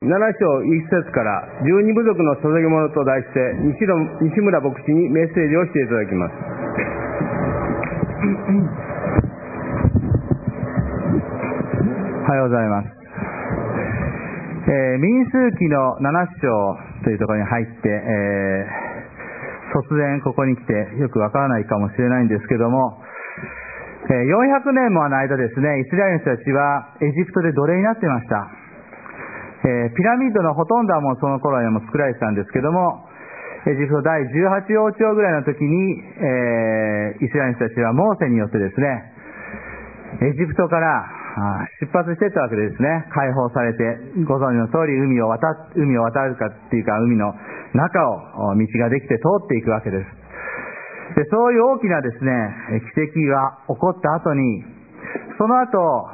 7章1節から12部族の捧げ物と題して西村牧師にメッセージをしていただきます。 おはようございます。民数記の7章というところに入って、突然ここに来てよくわからないかもしれないんですけども、400年もの間ですね、イスラエルの人たちはエジプトで奴隷になっていました。ピラミッドのほとんどはもうその頃にも作られてたんですけども、エジプト第18王朝ぐらいの時に、イスラエルの人たちはモーセによってですね、エジプトから出発していったわけですね。解放されて、ご存知の通り海を渡るかっていうか、海の中を道ができて通っていくわけです。で、そういう大きなですね、奇跡が起こった後に、その後、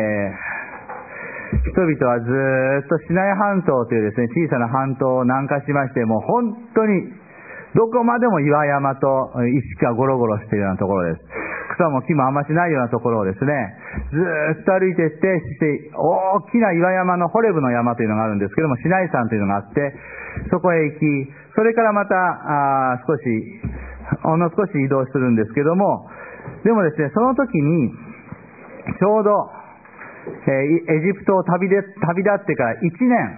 人々はずっとシナイ半島というですね、小さな半島を南下しまして、もう本当にどこまでも岩山と石がゴロゴロしているようなところです。草も木もあんましないようなところをですね、ずっと歩いていって、大きな岩山のホレブの山というのがあるんですけども、シナイ山というのがあって、そこへ行き、それからまたほんの少し移動するんですけども、でもですね、その時にちょうどエジプトを旅立ってから1年、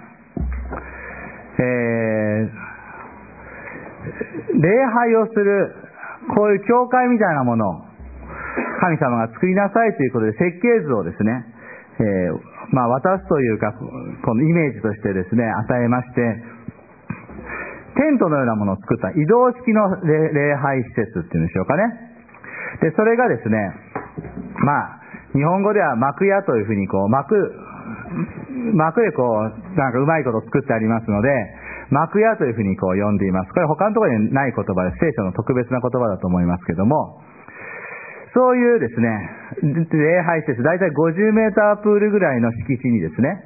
礼拝をするこういう教会みたいなものを神様が作りなさいということで設計図をですね、渡すというか、このイメージとしてですね与えまして、テントのようなものを作った移動式の礼拝施設っていうんでしょうかね。で、それがですね、日本語では幕屋というふうに幕でなんかうまいこと作ってありますので、幕屋というふうに呼んでいます。これ他のところにない言葉で、聖書の特別な言葉だと思いますけども、そういうですね、礼拝施設、だいたい50メータープールぐらいの敷地にですね、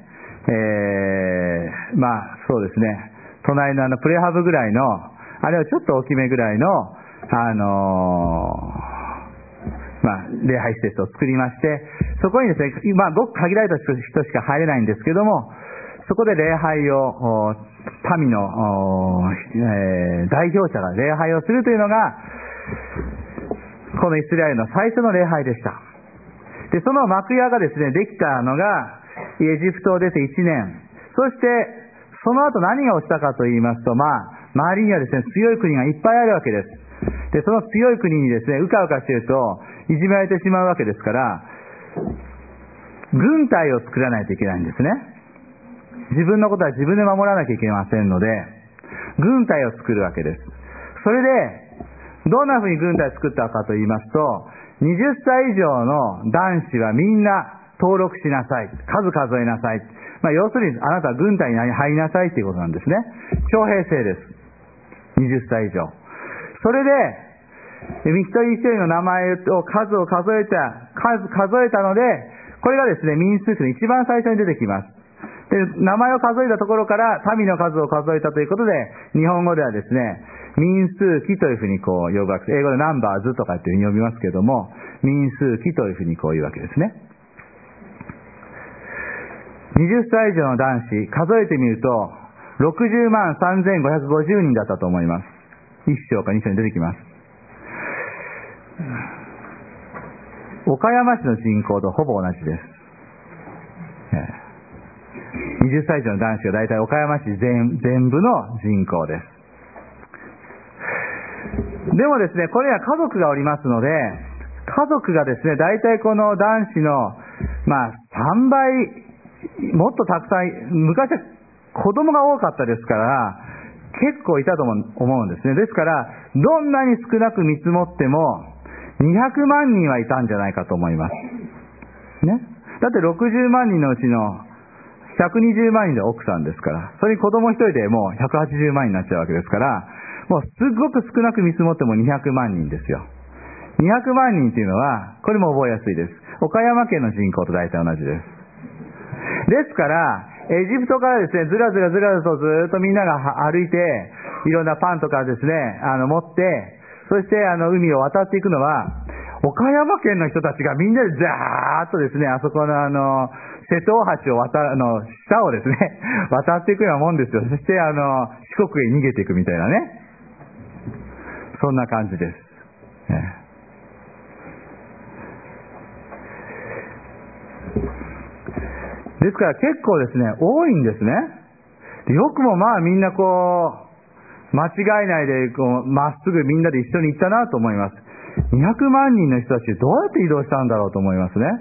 そうですね、隣のプレハブぐらいの、あるいはちょっと大きめぐらいの、礼拝施設を作りまして、そこにですね、ごく限られた人しか入れないんですけども、そこで礼拝を、民の、代表者が礼拝をするというのが、このイスラエルの最初の礼拝でした。で、その幕屋がですね、できたのが、エジプトを出て1年。そして、その後何が起きたかと言いますと、周りにはですね、強い国がいっぱいあるわけです。で、その強い国にですね、うかうかしていると、いじめられてしまうわけですから、軍隊を作らないといけないんですね。自分のことは自分で守らなきゃいけませんので、軍隊を作るわけです。それで、どんなふうに軍隊を作ったかと言いますと、20歳以上の男子はみんな登録しなさい。数数えなさい。要するに、あなたは軍隊に入りなさいということなんですね。徴兵制です。20歳以上。それで、一人一人の名前を数えたので、これがですね、民数記の一番最初に出てきます。で、名前を数えたところから民の数を数えたということで、日本語ではですね、民数記というふうに呼ぶわけです。英語でナンバーズとかっていうふうに呼びますけれども、民数記というふうに言うわけですね。20歳以上の男子、数えてみると、60万3550人だったと思います。1章か2章に出てきます。岡山市の人口とほぼ同じです。20歳以上の男子が大体岡山市全部の人口です。でもですね、これは家族がおりますので、家族がですね、大体この男子の、3倍、もっとたくさん、昔は子供が多かったですから、結構いたと思うんですね。ですから、どんなに少なく見積もっても、200万人はいたんじゃないかと思います。ね。だって60万人のうちの120万人で奥さんですから、それに子供一人でもう180万人になっちゃうわけですから、もうすごく少なく見積もっても200万人ですよ。200万人っていうのは、これも覚えやすいです。岡山県の人口と大体同じです。ですから、エジプトからですね、ずらずらとずっとみんなが歩いて、いろんなパンとかですね、持って、そして海を渡っていくのは、 岡山県の人たちがみんなでザーッとですね、あそこの瀬戸大橋を下をですね、渡っていくようなもんですよ。そして四国へ逃げていくみたいなね。そんな感じです。ですから結構ですね、多いんですね。よくもまあみんな間違いないでまっすぐみんなで一緒に行ったなと思います。200万人の人たちどうやって移動したんだろうと思いますね。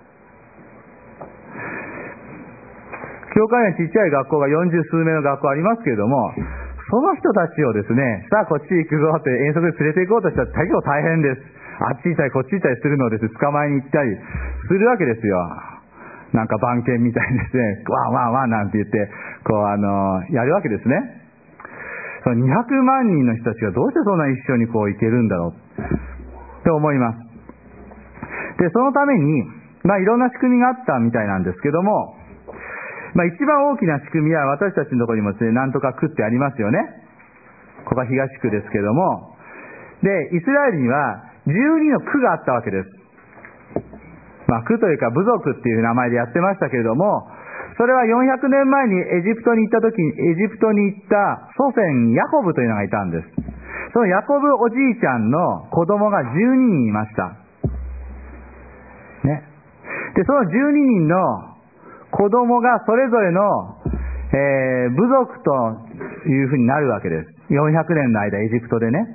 教会にはちっちゃい学校が40数名の学校ありますけれども、その人たちをですね、さあこっち行くぞって遠足で連れて行こうとしたら結構大変です。あっち行ったりこっち行ったりするのをですね、捕まえに行ったりするわけですよ。なんか番犬みたいにですね、ワンワンワンなんて言ってやるわけですね。その200万人の人たちがどうしてそんな一緒に行けるんだろうって思います。で、そのためにいろんな仕組みがあったみたいなんですけども、一番大きな仕組みは私たちのところにもですね、なんとか区ってありますよね。ここは東区ですけども、で、イスラエルには12の区があったわけです。区というか部族っていう名前でやってましたけれども、それは400年前にエジプトに行った時に、エジプトに行った祖先ヤコブというのがいたんです。そのヤコブおじいちゃんの子供が12人いました。ね。で、その12人の子供がそれぞれの、部族というふうになるわけです。400年の間エジプトでね。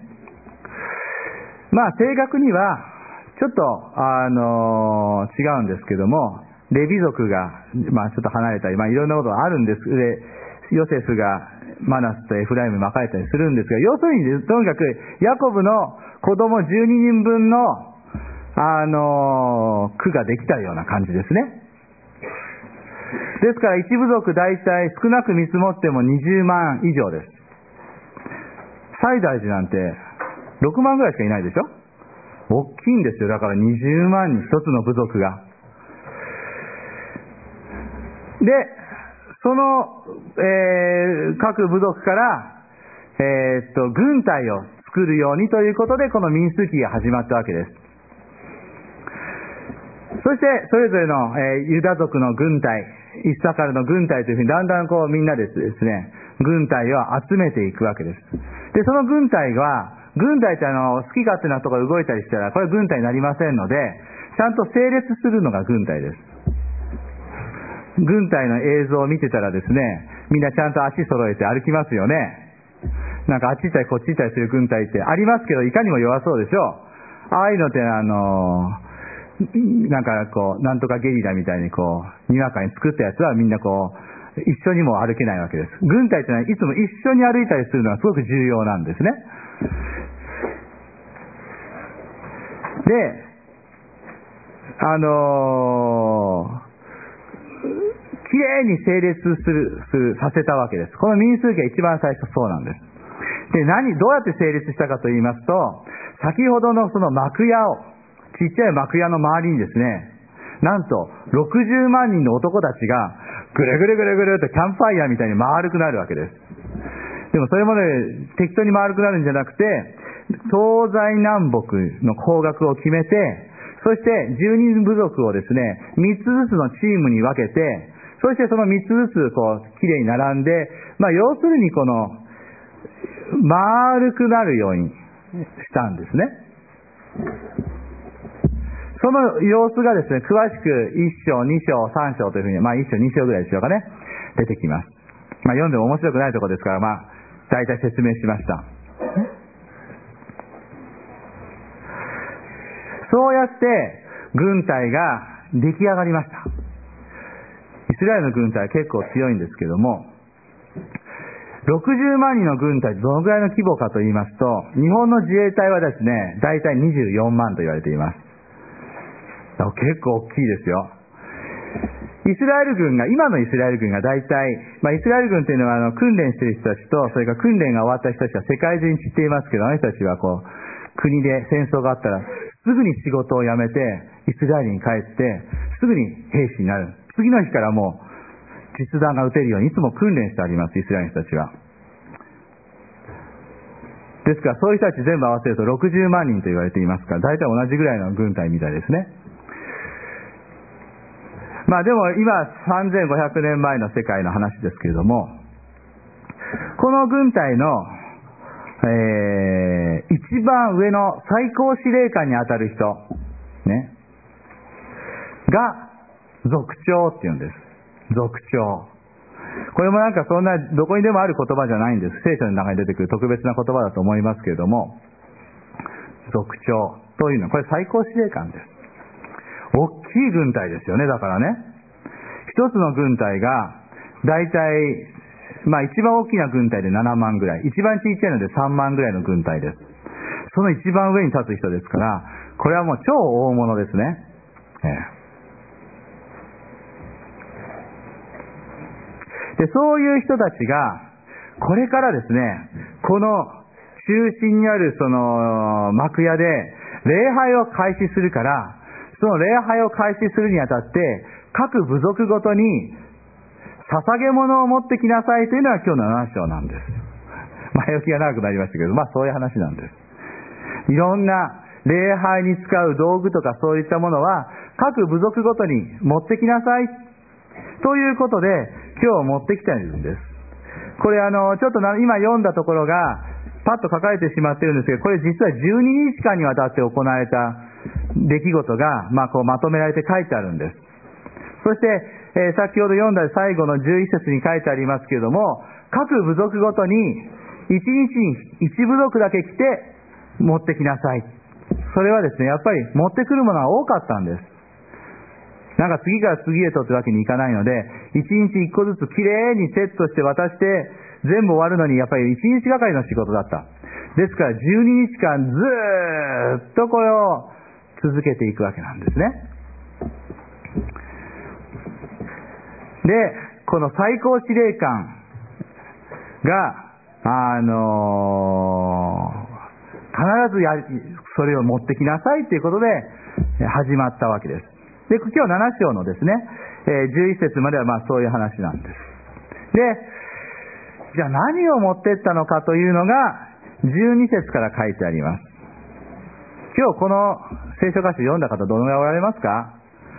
正確にはちょっと違うんですけども、レビ族がちょっと離れたり、いろんなことがあるんです。で、ヨセフがマナスとエフライムに分かれたりするんですが、要するにとにかくヤコブの子供12人分の区ができたような感じですね。ですから一部族大体少なく見積もっても20万以上です。西大寺なんて6万ぐらいしかいないでしょ。大きいんですよ。だから20万に一つの部族が。で、その、各部族から、軍隊を作るようにということで、この民数記が始まったわけです。そして、それぞれの、ユダ族の軍隊、イッサカルの軍隊というふうに、だんだんみんなでですね、軍隊を集めていくわけです。で、その軍隊は、軍隊って好き勝手なところ動いたりしたら、これは軍隊になりませんので、ちゃんと整列するのが軍隊です。軍隊の映像を見てたらですね、みんなちゃんと足揃えて歩きますよね。なんかあっち行ったりこっち行ったりする軍隊ってありますけど、いかにも弱そうでしょう。ああいうのってなんとかゲリラみたいににわかに作ったやつはみんな一緒にも歩けないわけです。軍隊ってのはいつも一緒に歩いたりするのがすごく重要なんですね。で、きれいに整列させたわけです。この民数記が一番最初そうなんです。で、どうやって整列したかと言いますと、先ほどのその幕屋を、ちっちゃい幕屋の周りにですね、なんと60万人の男たちがぐるぐるぐるぐるとキャンプファイヤーみたいに丸くなるわけです。でもそれもね、適当に丸くなるんじゃなくて、東西南北の方角を決めて、そして12部族をですね、3つずつのチームに分けて、そしてその3つずつきれいに並んで、要するに丸くなるようにしたんですね。その様子がですね、詳しく1章、2章、3章というふうに、1章、2章ぐらいでしょうかね、出てきます。読んでも面白くないところですから、大体説明しました。そうやって軍隊が出来上がりました。イスラエルの軍隊は結構強いんですけども、60万人の軍隊、どのぐらいの規模かと言いますと、日本の自衛隊はですね、大体24万と言われています。結構大きいですよ。今のイスラエル軍が大体、イスラエル軍というのは訓練している人たちと、それから訓練が終わった人たちは世界中に散っていますけど、あの人たちは国で戦争があったら、すぐに仕事を辞めて、イスラエルに帰って、すぐに兵士になる。次の日からもう、実弾が撃てるようにいつも訓練してあります、イスラエルの人たちは。 ですからそういう人たち全部合わせると60万人と言われていますから、大体同じぐらいの軍隊みたいですね。でも今3500年前の世界の話ですけれども、この軍隊の、一番上の最高司令官にあたる人、ね、が族長って言うんです。族長。これもなんかそんなどこにでもある言葉じゃないんです。聖書の中に出てくる特別な言葉だと思いますけれども、族長というのはこれ最高司令官です。大きい軍隊ですよね。だからね、一つの軍隊がだいたい一番大きな軍隊で7万ぐらい、一番小さいので3万ぐらいの軍隊です。その一番上に立つ人ですから、これはもう超大物ですね。で、そういう人たちがこれからですね、この中心にあるその幕屋で礼拝を開始するから、その礼拝を開始するにあたって各部族ごとに捧げ物を持ってきなさいというのが今日の7章なんです。前置きが長くなりましたけど、そういう話なんです。いろんな礼拝に使う道具とかそういったものは各部族ごとに持ってきなさいということで今日持ってきているんです。これちょっと今読んだところがパッと書かれてしまっているんですけど、これ実は12日間にわたって行われた出来事がこうまとめられて書いてあるんです。そして先ほど読んだ最後の11節に書いてありますけれども、各部族ごとに1日に1部族だけ来て持ってきなさい。それはですね、やっぱり持ってくるものが多かったんです。なんか次から次へとってわけにいかないので、1日1個ずつきれいにセットして渡して全部終わるのにやっぱり1日がかりの仕事だった。ですから12日間ずーっとこれを続けていくわけなんですね。で、この最高司令官が必ずそれを持ってきなさいということで始まったわけです。で、今日7章のですね、11節まではそういう話なんです。で、じゃあ何を持ってったのかというのが12節から書いてあります。今日この聖書箇所読んだ方どのぐらいおられますか？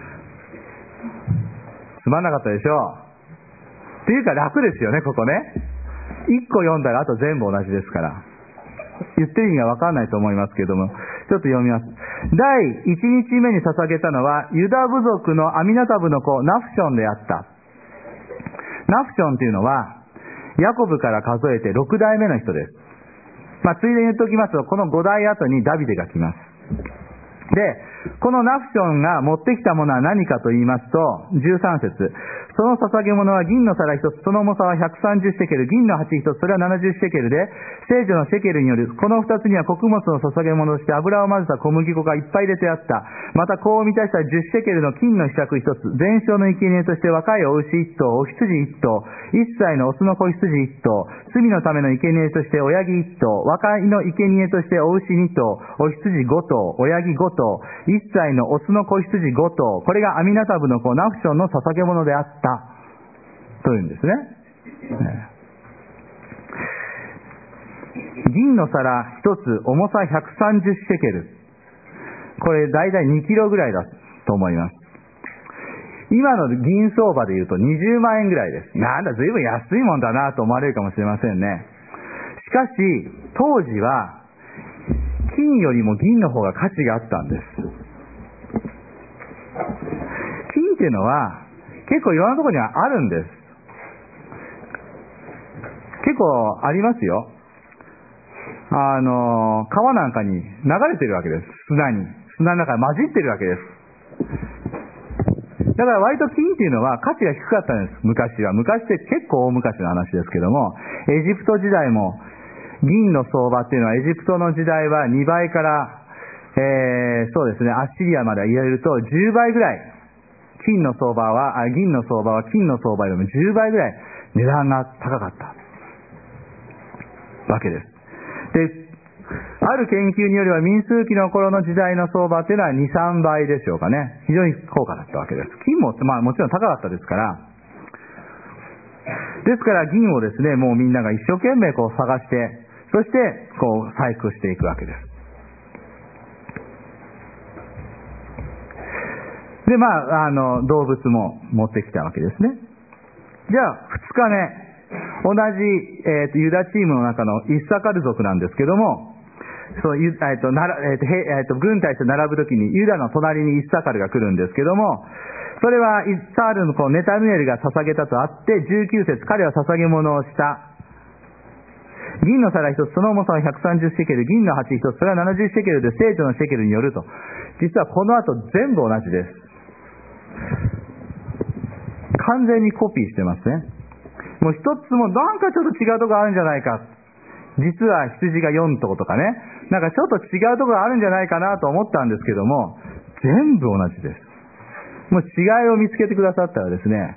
つまんなかったでしょう。っていうか楽ですよね、ここね。1個読んだらあと全部同じですから。言ってる意味が分かんないと思いますけれども、ちょっと読みます。第1日目に捧げたのはユダ部族のアミナタブの子ナフションであった。ナフションというのはヤコブから数えて6代目の人です。ついでに言っておきますと、この5代後にダビデが来ます。で、このナフションが持ってきたものは何かと言いますと、13節、その捧げ物は銀の皿一つ、その重さは130シェケル、銀の鉢一つ、それは70シェケルで、聖女のシェケルによる。この二つには穀物の捧げ物として油を混ぜた小麦粉がいっぱい入れてあった。またこう満たした10シェケルの金の柄杓一つ、全焼の生贄として若いお牛一頭、お羊一頭、1歳のオスの子羊一頭、罪のための生贄として親木一頭、若いの生贄としてお牛2頭、お羊5頭、親木5頭、1歳のオスの子羊5頭、これがアミナタブの子ナフションの捧げ物であったというんですね。銀の皿一つ重さ130シェケル、これ大体2キロぐらいだと思います。今の銀相場でいうと20万円ぐらいです。なんだ、随分安いもんだなと思われるかもしれませんね。しかし当時は金よりも銀の方が価値があったんです。金っていうのは結構いろんなところにはあるんです。結構ありますよ。川なんかに流れてるわけです。砂の中に混じってるわけです。だから割と金っていうのは価値が低かったんです。昔は。昔って結構大昔の話ですけども、エジプト時代も銀の相場っていうのはエジプトの時代は2倍から、そうですね、アッシリアまで入れると10倍ぐらい銀の相場は金の相場よりも10倍ぐらい値段が高かったわけです。で、ある研究によれば民数記の頃の時代の相場っていうのは 2,3 倍でしょうかね。非常に高価だったわけです。金も、もちろん高かったですから。ですから銀をですね、もうみんなが一生懸命こう探して、 そしてこう細工していくわけです。で、動物も持ってきたわけですね。じゃあ、2日目。同じ、ユダチームの中のイッサカル族なんですけども、軍隊と並ぶときにユダの隣にイッサカルが来るんですけども、それはイッサールのネタヌエルが捧げたとあって、19節、彼は捧げ物をした。銀の皿一つ、その重さは130シェケル、銀の鉢一つ、それは70シェケルで聖女のシェケルによると。実はこの後全部同じです。完全にコピーしてますね。もう一つもなんかちょっと違うところあるんじゃないか。実は羊が4頭とかね、なんかちょっと違うところあるんじゃないかなと思ったんですけども、全部同じです。もう違いを見つけてくださったらですね、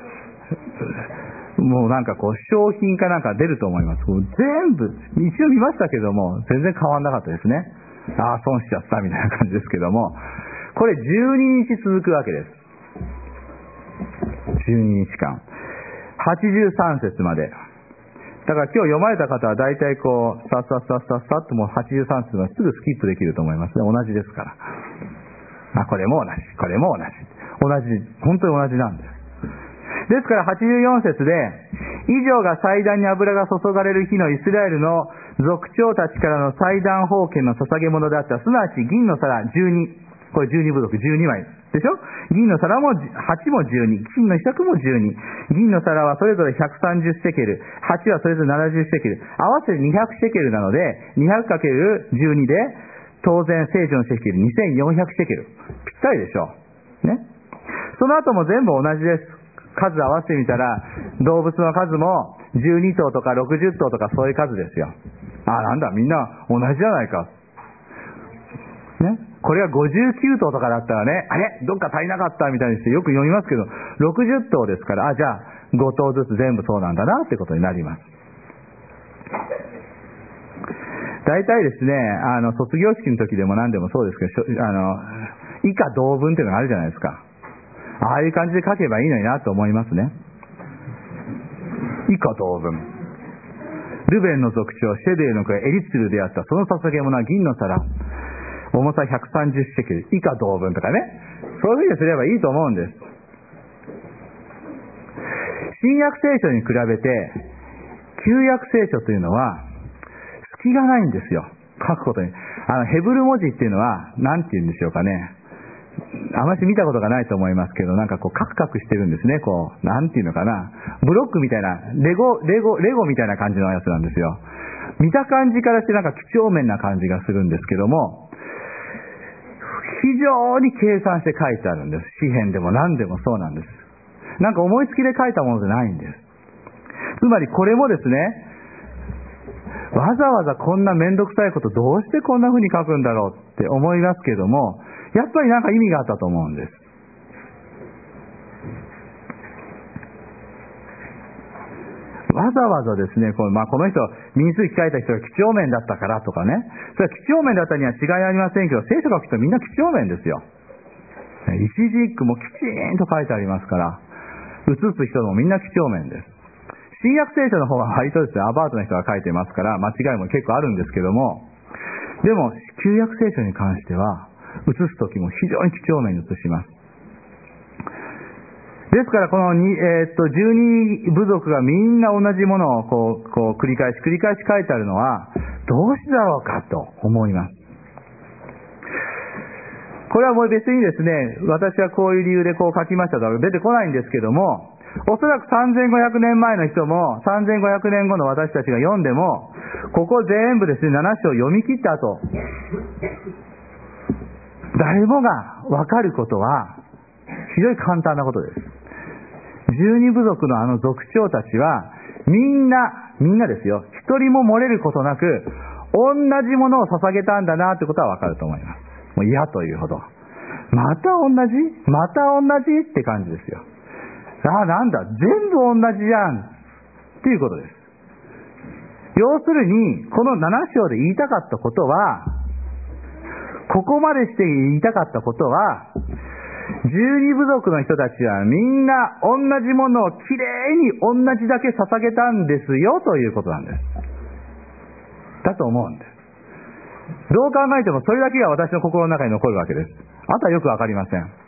もうなんかこう商品かなんか出ると思います。全部一応見ましたけども全然変わんなかったですね。ああ損しちゃったみたいな感じですけども、これ12日続くわけです。12日間83節まで。だから今日読まれた方は大体こうさっともう83節まですぐスキップできると思いますね。同じですから。これも同じ、これも同じ、本当に同じなんです。ですから84節で、以上が祭壇に油が注がれる日のイスラエルの族長たちからの祭壇奉献の捧げ物であった。すなわち銀の皿12、これ12部族12枚でしょ。銀の皿も鉢も12、金の四角も12、銀の皿はそれぞれ130シェケル、鉢はそれぞれ70シェケル、合わせて200シェケルなので 200×12 で当然聖女のシェケル2400シェケル、ぴったりでしょね。その後も全部同じです。数合わせてみたら動物の数も12頭とか60頭とかそういう数ですよ。なんだみんな同じじゃないかね。これが59頭とかだったらね、どっか足りなかったみたいにしてよく読みますけど、60頭ですから、じゃあ5頭ずつ全部そうなんだなってことになります。大体ですね、卒業式の時でも何でもそうですけど、以下同文っていうのがあるじゃないですか。ああいう感じで書けばいいのになと思いますね。以下同文。ルベンの族長、シェデーの子エリツルであった。その捧げ物は銀の皿。重さ130シェケル。以下同文とかね。そういうふうにすればいいと思うんです。新約聖書に比べて、旧約聖書というのは、隙がないんですよ。書くことに。ヘブル文字っていうのは、なんて言うんでしょうかね。あまり見たことがないと思いますけど、なんかこうカクカクしてるんですね。こうなんていうのかな、ブロックみたいなレゴみたいな感じのやつなんですよ。見た感じからしてなんか几帳面な感じがするんですけども、非常に計算して書いてあるんです。詩編でも何でもそうなんです。なんか思いつきで書いたものじゃないんです。つまりこれもですね、わざわざこんなめんどくさいことどうしてこんな風に書くんだろうって思いますけども、やっぱりなんか意味があったと思うんです。わざわざですね、この人、民数記書いた人が几帳面だったからとかね、それは几帳面だったには違いありませんけど、聖書書く人みんな几帳面ですよ。一字一句もきちんと書いてありますから、写す人もみんな几帳面です。新約聖書の方は割とですね、アバウトな人が書いてますから、間違いも結構あるんですけども、でも、旧約聖書に関しては、写すときも非常に几帳面に写します。ですからこの12部族がみんな同じものをこう繰り返し書いてあるのはどうしてだろうかと思います。これはもう別にですね、私はこういう理由でこう書きましたとは出てこないんですけども、おそらく3500年前の人も3500年後の私たちが読んでも、ここ全部ですね、7章読み切った後、誰もが分かることは非常に簡単なことです。12部族の族長たちはみんなですよ、一人も漏れることなく同じものを捧げたんだなってことは分かると思います。もう嫌というほど、また同じって感じですよ。なんだ、全部同じじゃんっていうことです。要するにこの7章で言いたかったことは、ここまでして言いたかったことは、12部族の人たちはみんな同じものをきれいに同じだけ捧げたんですよということなんです。 だと思うんです。どう考えてもそれだけが私の心の中に残るわけです。あとはよくわかりません。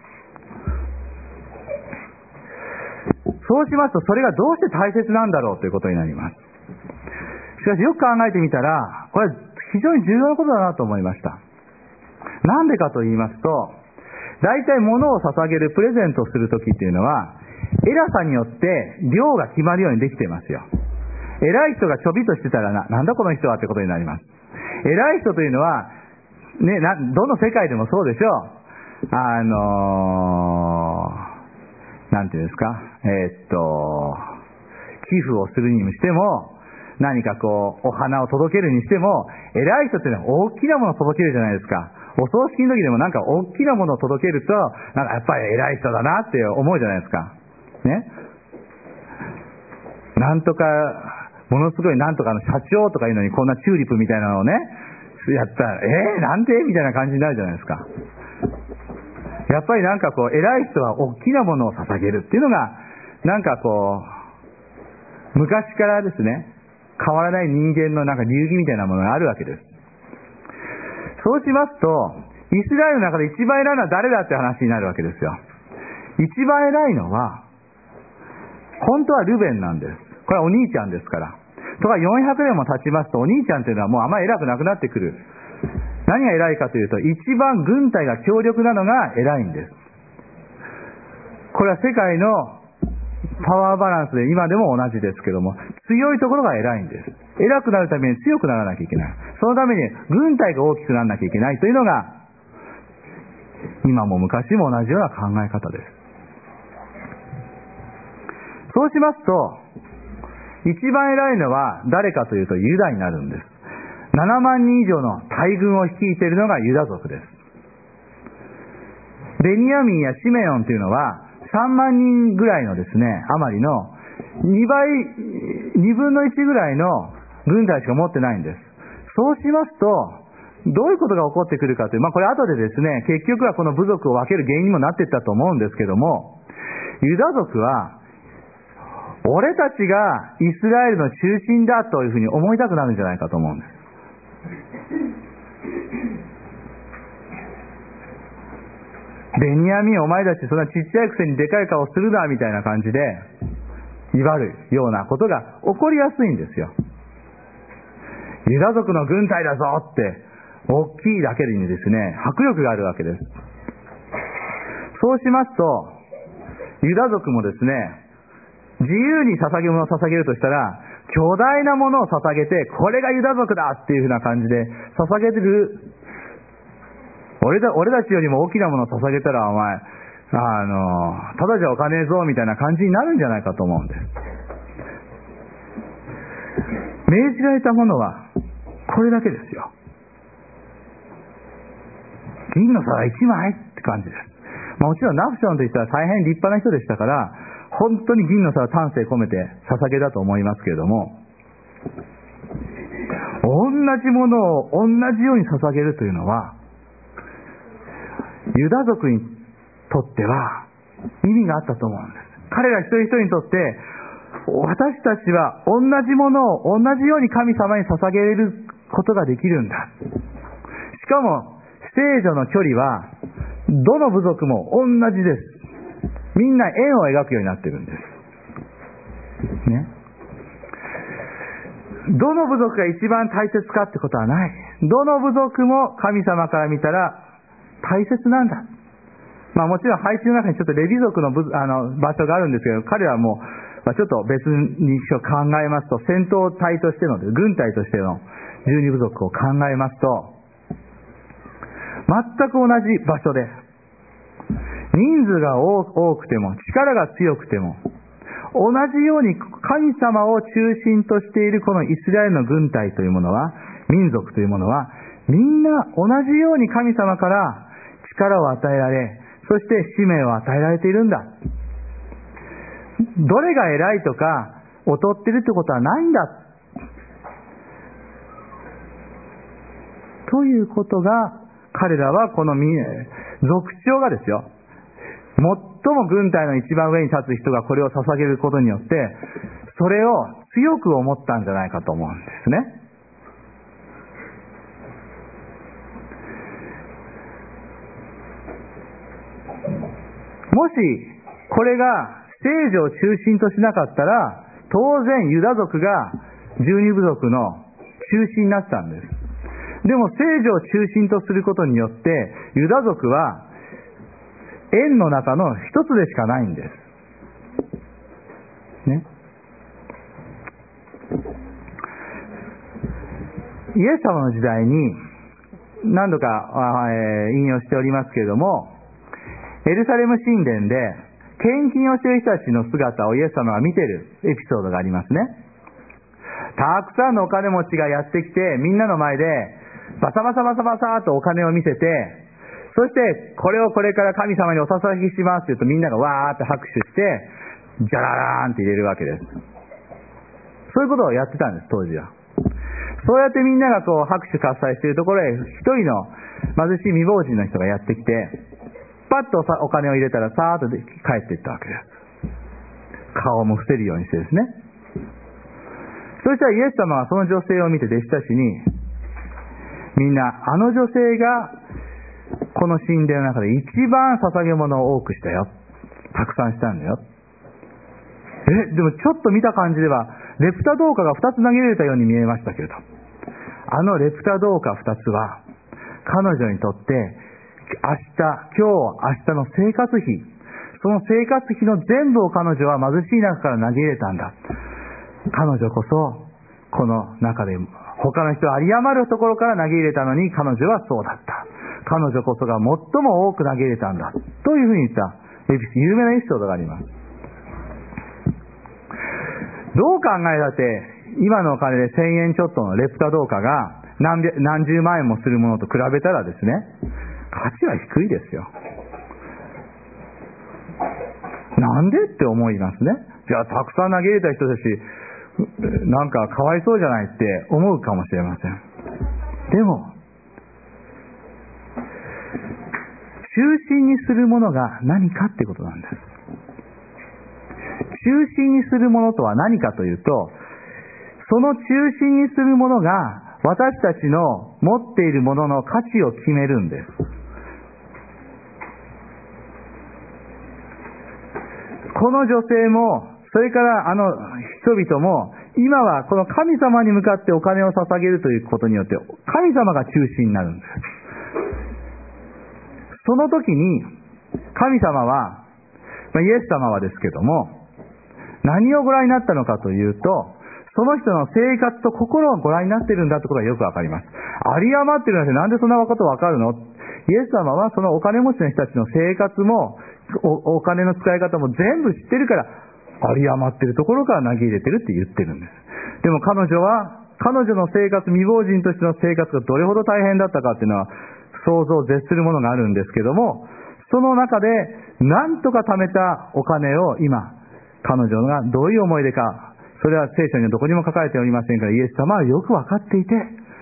そうしますと、それがどうして大切なんだろうということになります。しかしよく考えてみたら、これは非常に重要なことだなと思いました。なんでかと言いますと、大体物を捧げる、プレゼントするときっていうのは、偉さによって量が決まるようにできていますよ。偉い人がちょびっとしてたらなんだこの人はってことになります。偉い人というのは、ね、どの世界でもそうでしょう。なんていうんですか、寄付をするにしても、何かこう、お花を届けるにしても、偉い人っていうのは大きなものを届けるじゃないですか。お葬式の時でもなんか大きなものを届けると、なんかやっぱり偉い人だなって思うじゃないですか。ね。なんとか、ものすごいなんとかの社長とかいうのにこんなチューリップみたいなのをね、やったら、なんでみたいな感じになるじゃないですか。やっぱりなんかこう、偉い人は大きなものを捧げるっていうのが、なんかこう、昔からですね、変わらない人間のなんか流儀みたいなものがあるわけです。そうしますと、イスラエルの中で一番偉いのは誰だって話になるわけですよ。一番偉いのは、本当はルベンなんです。これはお兄ちゃんですから。とか400年も経ちますと、お兄ちゃんというのはもうあまり偉くなくなってくる。何が偉いかというと、一番軍隊が強力なのが偉いんです。これは世界のパワーバランスで今でも同じですけども、強いところが偉いんです。偉くなるために強くならなきゃいけない。そのために軍隊が大きくならなきゃいけないというのが、今も昔も同じような考え方です。そうしますと、一番偉いのは誰かというとユダになるんです。7万人以上の大軍を率いているのがユダ族です。ベニヤミンやシメオンというのは3万人ぐらいのですね、余りの2分の1ぐらいの軍隊しか持ってないんです。そうしますと、どういうことが起こってくるかという、これ後でですね、結局はこの部族を分ける原因にもなっていったと思うんですけども、ユダ族は、俺たちがイスラエルの中心だというふうに思いたくなるんじゃないかと思うんです。ベニヤミンお前たちそんなちっちゃいくせにでかい顔するなみたいな感じで威張るようなことが起こりやすいんですよ。ユダ族の軍隊だぞって大きいだけにですね、迫力があるわけです。そうしますと、ユダ族もですね、自由に捧げ物を捧げるとしたら、巨大なものを捧げて、これがユダ族だっていうふうな感じで捧げてる。俺たちよりも大きなものを捧げたら、お前、ただじゃおかねえぞみたいな感じになるんじゃないかと思うんです。命じられたものはこれだけですよ。銀の皿1枚って感じです。もちろんナフションといったら大変立派な人でしたから、本当に銀の皿丹精込めて捧げだと思いますけれども、同じものを同じように捧げるというのは、ユダ族にとっては意味があったと思うんです。彼ら一人一人にとって、私たちは同じものを同じように神様に捧げることができるんだ。しかも聖女の距離はどの部族も同じです。みんな円を描くようになってるんです。ね。どの部族が一番大切かってことはない。どの部族も神様から見たら大切なんだ。もちろん配置の中にちょっとレビ族の場所があるんですけど、彼らもちょっと別に考えますと、戦闘隊としての軍隊としての12部族を考えますと、全く同じ場所で人数が多くても力が強くても同じように神様を中心としているこのイスラエルの軍隊というものは、民族というものはみんな同じように神様から力を与えられ、そして使命を与えられているんだ。どれが偉いとか劣ってるってことはないんだということが、彼らはこの族長がですよ、最も軍隊の一番上に立つ人がこれを捧げることによって、それを強く思ったんじゃないかと思うんですね。 もしこれが聖女を中心としなかったら、当然ユダ族が12部族の中心になってたんです。でも聖女を中心とすることによってユダ族は円の中の一つでしかないんですね。イエス様の時代に何度か引用しておりますけれども、エルサレム神殿で献金をしている人たちの姿をイエス様が見ているエピソードがありますね。たくさんのお金持ちがやってきて、みんなの前でバサバサバサバサとお金を見せて、そしてこれをこれから神様にお捧げしますと言うと、みんながわーって拍手してジャララーンって入れるわけです。そういうことをやってたんです、当時は。そうやってみんながこう拍手喝采しているところへ、一人の貧しい未亡人の人がやってきて、パッとお金を入れたらさーっと帰っていったわけです。顔も伏せるようにしてですね。そしたらイエス様はその女性を見て弟子たちに、みんなあの女性がこの神殿の中で一番捧げ物を多くしたよ、たくさんしたんだよ。でもちょっと見た感じではレプタ銅貨が2つ投げられたように見えましたけれど、あのレプタ銅貨2つは彼女にとって今日明日の生活費、その生活費の全部を彼女は貧しい中から投げ入れたんだ。彼女こそこの中で他の人は有り余るところから投げ入れたのに、彼女はそうだった。彼女こそが最も多く投げ入れたんだというふうに言った有名なエピソードがあります。どう考えたって今のお金で1000円ちょっとのレプタ銅貨が何十万円もするものと比べたらですね、価値は低いですよ。なんでって思いますね。じゃあたくさん投げ入れた人たちなんかかわいそうじゃないって思うかもしれません。でも中心にするものが何かってことなんです。中心にするものとは何かというと、その中心にするものが私たちの持っているものの価値を決めるんです。この女性も、それから人々も、今はこの神様に向かってお金を捧げるということによって神様が中心になるんです。その時に神様は、イエス様はですけども、何をご覧になったのかというと、その人の生活と心をご覧になっているんだということがよくわかります。有り余っているなんてなんでそんなことわかるの？イエス様はそのお金持ちの人たちの生活も お金の使い方も全部知ってるから、有り余っているところから投げ入れてるって言ってるんです。でも彼女の生活、未亡人としての生活がどれほど大変だったかっていうのは想像を絶するものがあるんですけども、その中で何とか貯めたお金を今彼女がどういう思いでか、それは聖書にはどこにも書かれておりませんから、イエス様はよく分かっていて、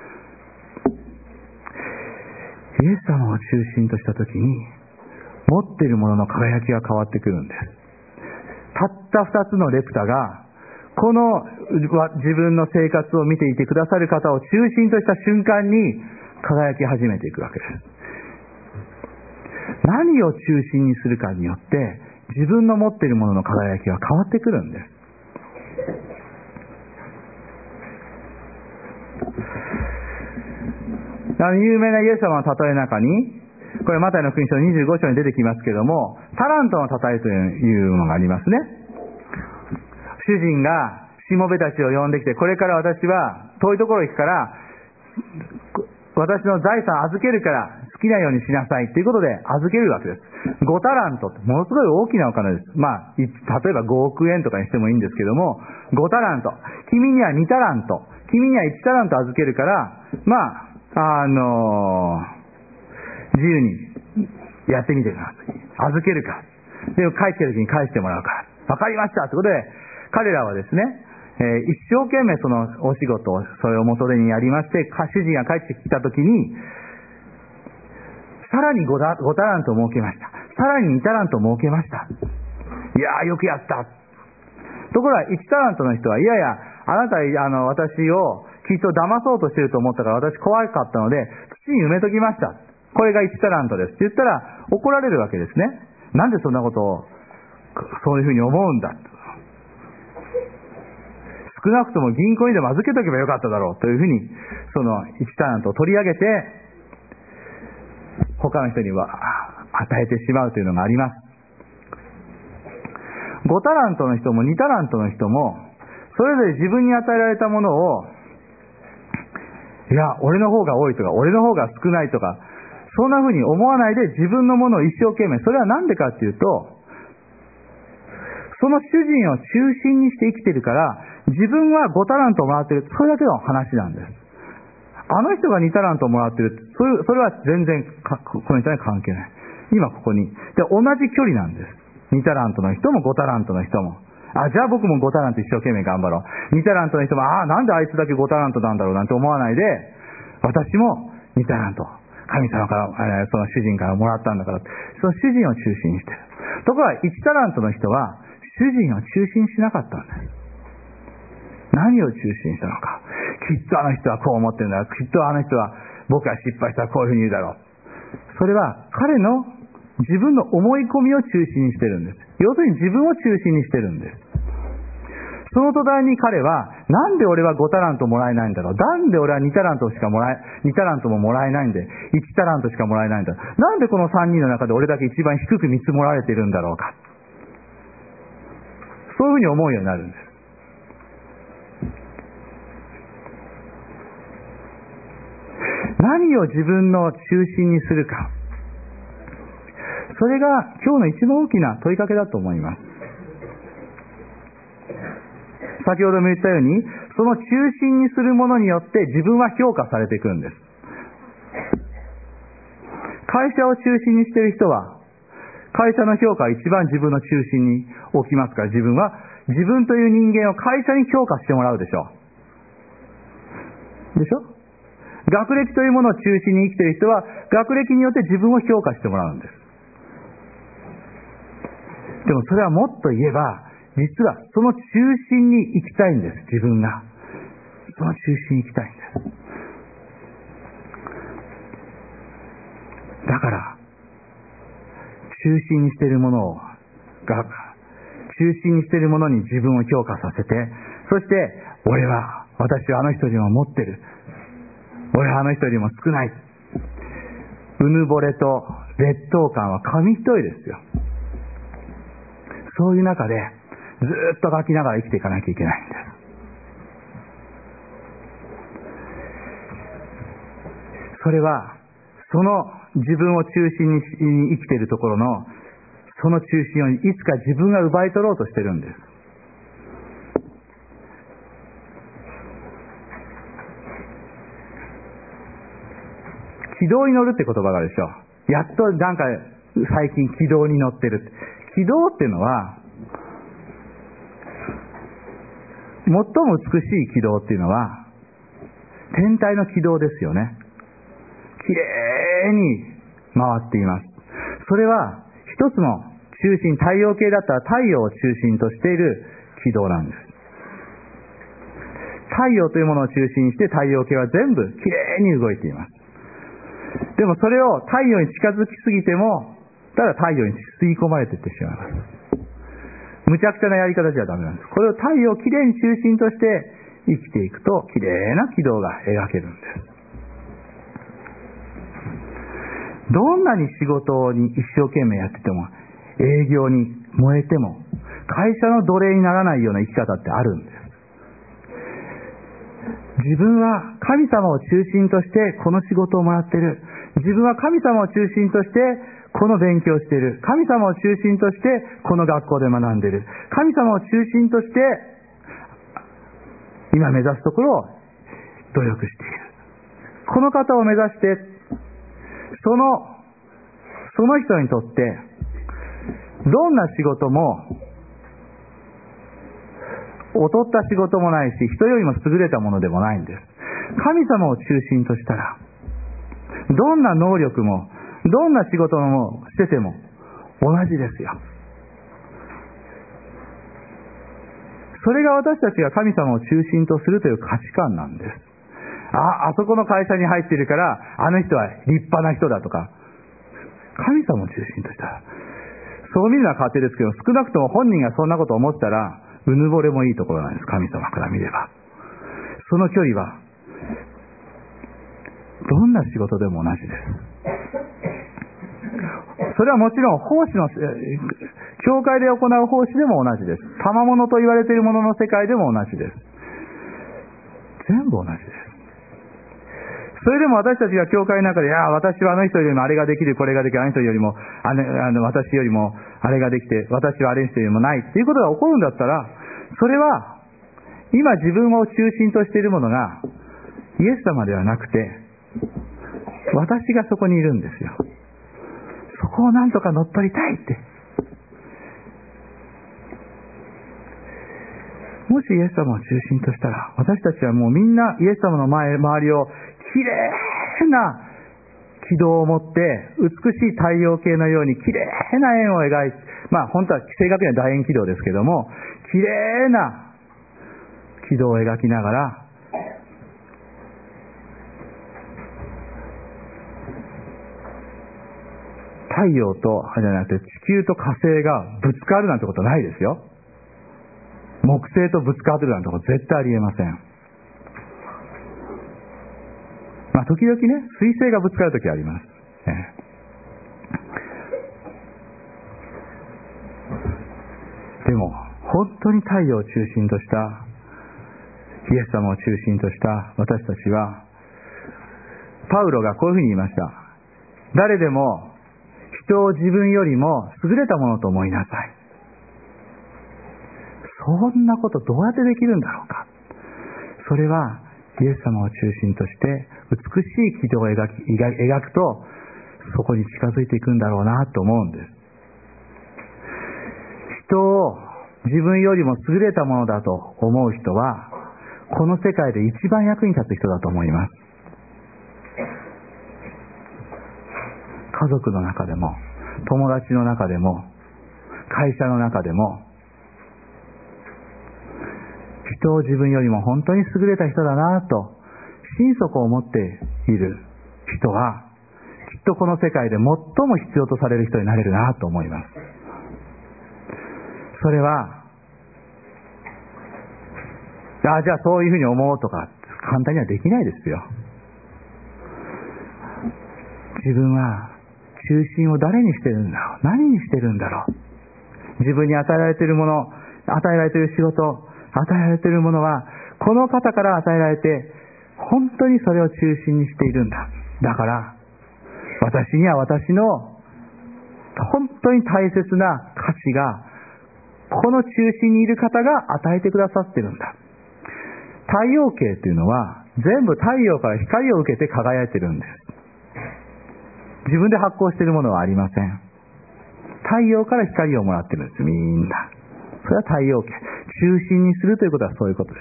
イエス様を中心としたときに持っているものの輝きが変わってくるんです。たった2つのレプタがこの自分の生活を見ていてくださる方を中心とした瞬間に輝き始めていくわけです。何を中心にするかによって自分の持っているものの輝きは変わってくるんです。有名なイエス様の例えの中に、これマタイの福音書25章に出てきますけれども、タラントの例えというのがありますね。主人がしもべたちを呼んできて、これから私は遠いところ行くから私の財産預けるから好きなようにしなさいということで預けるわけです。5タラントってものすごい大きなお金です。例えば5億円とかにしてもいいんですけども、5タラント、君には2タラント、君には1タラント預けるから、自由にやってみてください。預けるか、でも帰ってる時に返してもらうから、わかりましたということで、彼らはですね、一生懸命そのお仕事をそれを元手にやりまして、主人が帰ってきた時にさらに5タラントを儲けました、さらに2タラントを儲けました。いやーよくやった。ところが1タラントの人は、いやいやあなた私をきっと騙そうとしていると思ったから私怖かったので土に埋めときました、これが1タラントですって言ったら怒られるわけですね。 なんでそんなことをそういうふうに思うんだ、少なくとも銀行にでも預けとけばよかっただろうというふうに、その1タラントを取り上げて他の人には与えてしまうというのがあります。5タラントの人も2タラントの人も、それぞれ自分に与えられたものを、いや俺の方が多いとか俺の方が少ないとか、そんなふうに思わないで自分のものを一生懸命、それは何でかっていうと、その主人を中心にして生きてるから、自分は5タラントもらってる、それだけの話なんです。あの人が2タラントもらってる、それは全然この人に関係ない。今ここにで同じ距離なんです。2タラントの人も5タラントの人も、じゃあ僕も5タラント一生懸命頑張ろう。2タラントの人もなんであいつだけ5タラントなんだろうなんて思わないで、私も2タラント神様から、その主人からもらったんだから、その主人を中心にしてる。ところが1タラントの人は主人を中心にしなかったんです。何を中心にしたのか。きっとあの人はこう思ってるんだろう。きっとあの人は僕が失敗したらこういうふうに言うだろう。それは彼の自分の思い込みを中心にしてるんです。要するに自分を中心にしてるんです。その途端に彼は、なんで俺は5タラントもらえないんだろう。なんで俺は2タラントももらえないんで、1タラントしかもらえないんだろう。なんでこの3人の中で俺だけ一番低く見積もられてるんだろうか。そういうふうに思うようになるんです。何を自分の中心にするか。それが今日の一番大きな問いかけだと思います。先ほども言ったように、その中心にするものによって自分は評価されていくんです。会社を中心にしている人は、会社の評価は一番自分の中心に置きますから、自分は自分という人間を会社に評価してもらうでしょう。でしょ？学歴というものを中心に生きている人は、学歴によって自分を評価してもらうんです。でもそれはもっと言えば、実はその中心に行きたいんです。自分がその中心に行きたいんです。だから中心にしているものを中心にしているものに自分を評価させて、そして私はあの人よりも持ってる、俺はあの人よりも少ない、うぬぼれと劣等感は紙一重ですよ。そういう中でずっと書きながら生きていかなきゃいけないんです。それはその自分を中心に生きているところのその中心をいつか自分が奪い取ろうとしてるんです。軌道に乗るって言葉があるでしょ。やっとなんか最近軌道に乗ってる。軌道っていうのは、最も美しい軌道っていうのは天体の軌道ですよね。きれいに回っています。それは一つの中心、太陽系だったら太陽を中心としている軌道なんです。太陽というものを中心にして太陽系は全部きれいに動いています。でもそれを太陽に近づきすぎても、ただ太陽に吸い込まれていってしまいます。無茶苦茶なやり方じゃダメなんです。これを太陽をきれいに中心として生きていくと、きれいな軌道が描けるんです。どんなに仕事に一生懸命やってても、営業に燃えても、会社の奴隷にならないような生き方ってあるんです。自分は神様を中心としてこの仕事をもらっている。自分は神様を中心としてこの勉強をしている。神様を中心としてこの学校で学んでいる。神様を中心として今目指すところを努力している。この方を目指してその人にとってどんな仕事も劣った仕事もないし、人よりも優れたものでもないんです。神様を中心としたら、どんな能力も、どんな仕事もしてても同じですよ。それが私たちが神様を中心とするという価値観なんです。あそこの会社に入っているから、あの人は立派な人だとか、神様を中心としたら、 そう見るのは勝手ですけど、少なくとも本人がそんなことを思ったらうぬぼれもいいところなんです。神様から見ればその距離はどんな仕事でも同じです。それはもちろん奉仕の教会で行う奉仕でも同じです。賜物と言われているものの世界でも同じです。全部同じです。それでも私たちが教会の中で、いや私はあの人よりもあれができる、これができる、あの人よりも私よりもあれができて、私はあれの人よりもないっていうことが起こるんだったら、それは今自分を中心としているものがイエス様ではなくて、私がそこにいるんですよ。そこをなんとか乗っ取りたいって。もしイエス様を中心としたら、私たちはもうみんなイエス様の周りをきれいな軌道を持って、美しい太陽系のようにきれいな円を描いて、本当は正確には楕円軌道ですけども、きれいな軌道を描きながら、太陽とじゃなくて地球と火星がぶつかるなんてことはないですよ。木星とぶつかるなんてこと絶対ありえません。時々ね、水星がぶつかるときあります。でも本当に太陽を中心としたイエス様を中心とした私たちは、パウロがこういうふうに言いました。誰でも人を自分よりも優れたものと思いなさい。そんなことどうやってできるんだろうか。それはイエス様を中心として美しい軌道を描くと、そこに近づいていくんだろうなと思うんです。人を自分よりも優れたものだと思う人は、この世界で一番役に立つ人だと思います。家族の中でも、友達の中でも、会社の中でも、人を自分よりも本当に優れた人だなと心底思っている人は、きっとこの世界で最も必要とされる人になれるなと思います。それはじゃあそういうふうに思うとか簡単にはできないですよ。自分は中心を誰にしてるんだろう、何にしてるんだろう。自分に与えられているもの、与えられている仕事、与えられているものはこの方から与えられて、本当にそれを中心にしているんだ。だから私には私の本当に大切な価値がこの中心にいる方が与えてくださっているんだ。太陽系というのは全部太陽から光を受けて輝いているんです。自分で発光しているものはありません。太陽から光をもらっているんです、みんな。それは太陽系。中心にするということはそういうことです。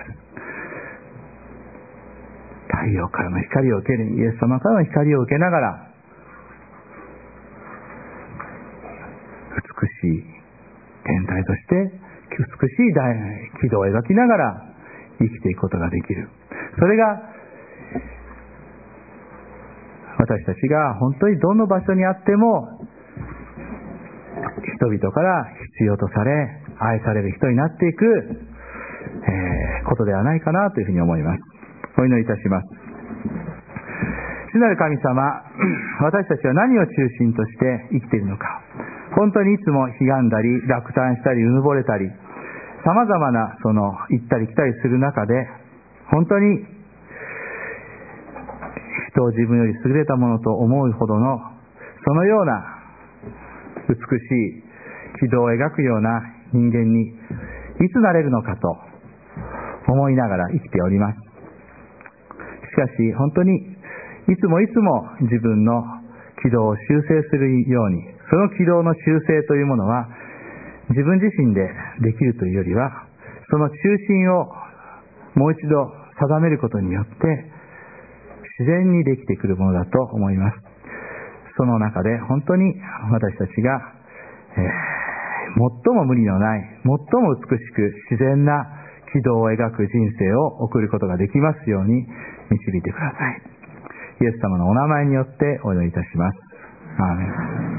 太陽からの光を受ける、イエス様からの光を受けながら、美しい天体として美しい軌道を描きながら生きていくことができる。それが私たちが本当にどの場所にあっても人々から必要とされ愛される人になっていく、ことではないかなというふうに思います。お祈りいたします。主なる神様、私たちは何を中心として生きているのか。本当にいつも悲願だり落胆したりうぬぼれたり、様々な行ったり来たりする中で、本当に人を自分より優れたものと思うほどのそのような美しい軌道を描くような人間にいつなれるのかと思いながら生きております。しかし本当にいつも自分の軌道を修正するように、その軌道の修正というものは自分自身でできるというよりは、その中心をもう一度定めることによって自然にできてくるものだと思います。その中で本当に私たちが、最も無理のない、最も美しく自然な軌道を描く人生を送ることができますように導いてください。イエス様のお名前によってお祈りいたします。アーメン。